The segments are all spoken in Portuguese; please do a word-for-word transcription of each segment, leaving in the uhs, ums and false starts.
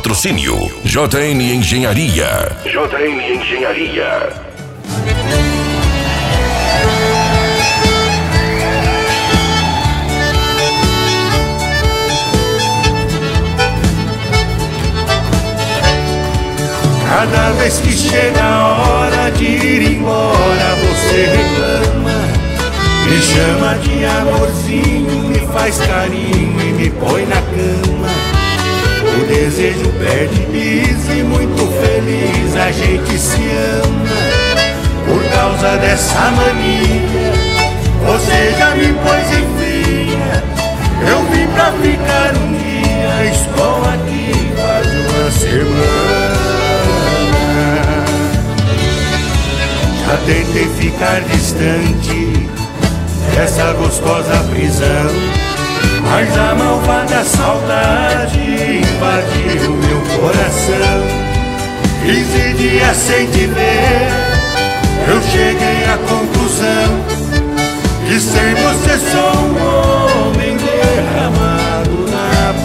Patrocínio J N Engenharia. J N Engenharia. Cada vez que chega a hora de ir embora, você reclama, me chama de amorzinho, me faz carinho e me põe na cama. O desejo perde bis e muito feliz a gente se ama. Por causa dessa mania, você já me pôs em fria. Eu vim pra ficar um dia, estou aqui faz uma semana. Já tentei ficar distante dessa gostosa prisão, mas a malvada saudade invadiu meu coração. Quinze dias sem te ver, eu cheguei à conclusão que sem você sou um homem derramado na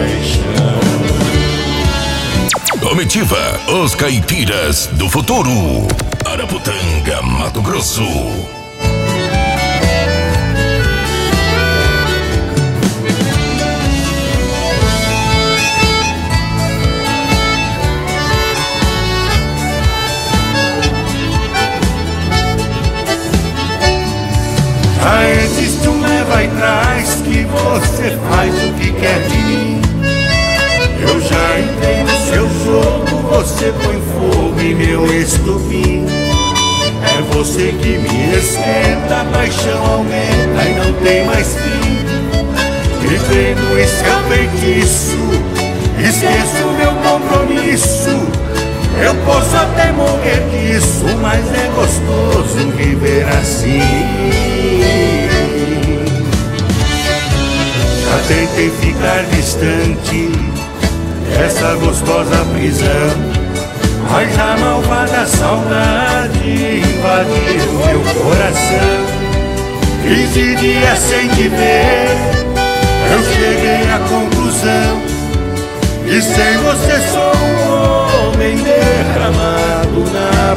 paixão. Comitiva, os caipiras do futuro. Araputanga, Mato Grosso. Já existe um leva e traz que você faz o que quer de mim. Eu já entrei no seu jogo, você põe fogo em meu estupim. É você que me esquenta, a paixão aumenta e não tem mais fim. Vivendo em seu feitiço, esqueço meu compromisso. Eu posso até morrer disso, mas é gostoso viver assim. Já tentei ficar distante dessa gostosa prisão, mas a malvada saudade invadiu meu coração. Quinze dias sem te ver, eu cheguei à conclusão que sem você sou um homem derramado na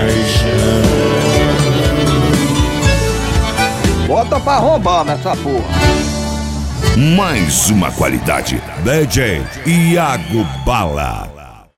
paixão. Bota pra arrombar nessa porra. Mais uma qualidade. D J Iago Bala.